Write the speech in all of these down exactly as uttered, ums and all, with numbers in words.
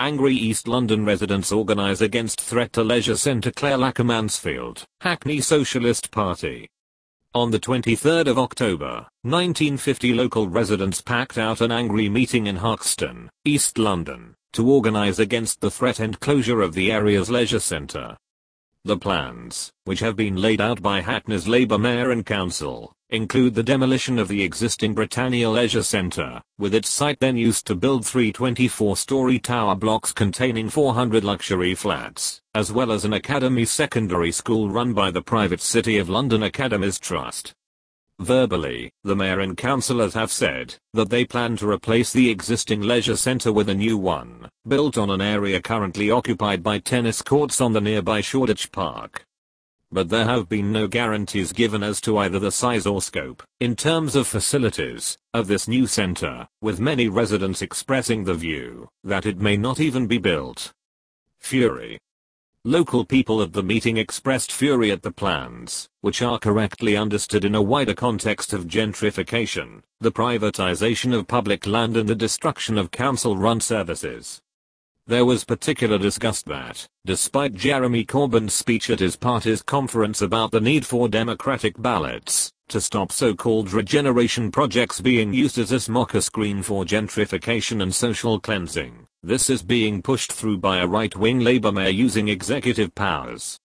Angry East London residents organise against threat to leisure centre. Claire Lacker-Mansfield, Hackney Socialist Party. On the twenty-third of October, nineteen fifty, local residents packed out an angry meeting in Hoxton, East London, to organise against the threat and closure of the area's leisure centre. The plans, which have been laid out by Hackney's Labour Mayor and Council, include the demolition of the existing Britannia Leisure Centre, with its site then used to build three twenty-four-storey tower blocks containing four hundred luxury flats, as well as an academy secondary school run by the private City of London Academies Trust. Verbally, the Mayor and councillors have said that they plan to replace the existing leisure centre with a new one, built on an area currently occupied by tennis courts on the nearby Shoreditch Park. But there have been no guarantees given as to either the size or scope, in terms of facilities, of this new centre, with many residents expressing the view that it may not even be built. Fury. Local people at the meeting expressed fury at the plans, which are correctly understood in a wider context of gentrification, the privatisation of public land and the destruction of council-run services. There was particular disgust that, despite Jeremy Corbyn's speech at his party's conference about the need for democratic ballots, to stop so-called regeneration projects being used as a smokescreen for gentrification and social cleansing, this is being pushed through by a right-wing Labour mayor using executive powers.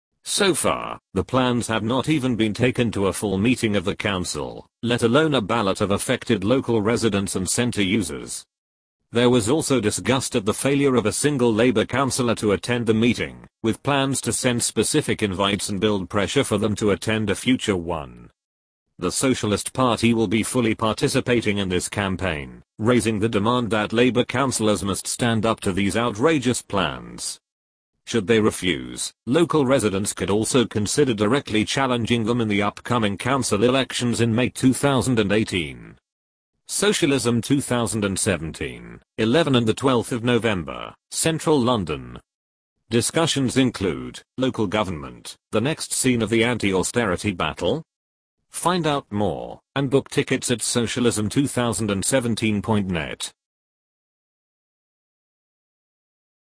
So far, the plans have not even been taken to a full meeting of the council, let alone a ballot of affected local residents and centre users. There was also disgust at the failure of a single Labour councillor to attend the meeting, with plans to send specific invites and build pressure for them to attend a future one. The Socialist Party will be fully participating in this campaign, raising the demand that Labour councillors must stand up to these outrageous plans. Should they refuse, local residents could also consider directly challenging them in the upcoming council elections in May two thousand eighteen. Socialism two thousand seventeen, eleventh and the twelfth of November, Central London. Discussions include local government, the next scene of the anti-austerity battle. Find out more and book tickets at socialism two thousand seventeen dot net.